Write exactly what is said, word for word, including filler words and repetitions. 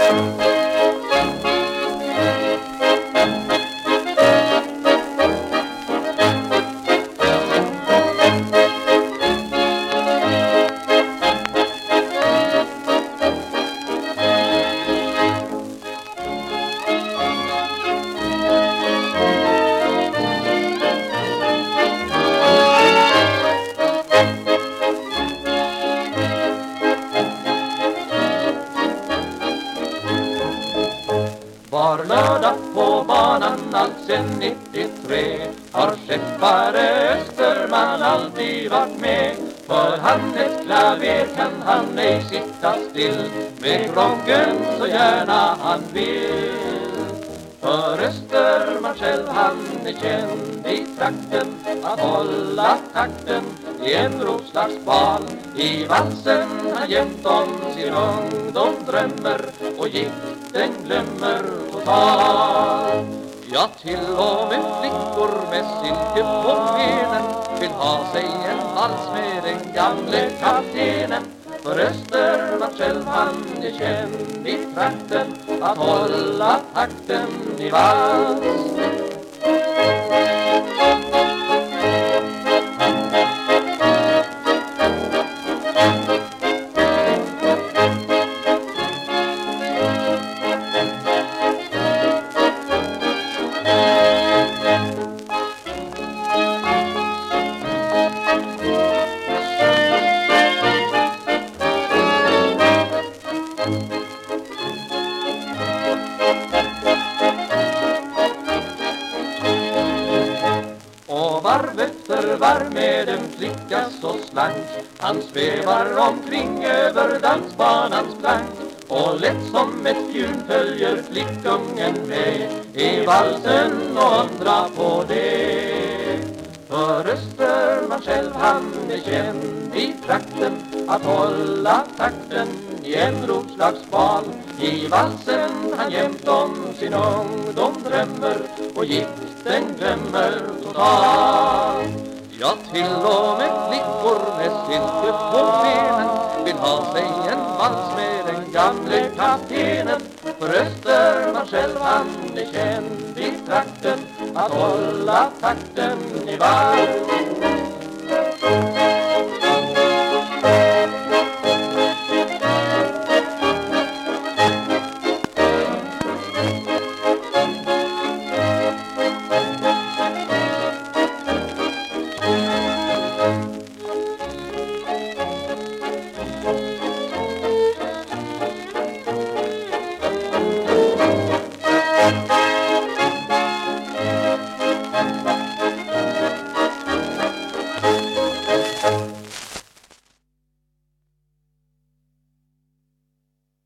Var lördag på banan allt sen nittiotre har skeppare Österman alltid varit med. För hans klaver kan han ej sitta still med groggen så gärna han vill. För Österman själv han är känd i trakten att hålla takten i en roslagsbal. I valsen han jämt om sin ungdom drömmer och giften glömmer totalt. Ja, till och med flickor med silke på benen vill ha sig en vals med den gamle kaptenen. För Österman själv han är känd i trakten att hålla takten i vals. Varv efter varv med en flicka så slank han svävar omkring över dansbanans plank. Och lätt som ett fjun följer flickungen med i valsen och undra på det. För Österman själv han är känd i trakten att hålla takten i en roslagsbal. I valsen han jämt om sin ungdom drömmer och giften glömmer totalt. Ja, till och med flickor med silke på benen vill ha sig en vals med den gamle kaptenen. För Österman själv han är känd i trakten att hålla takten i vals.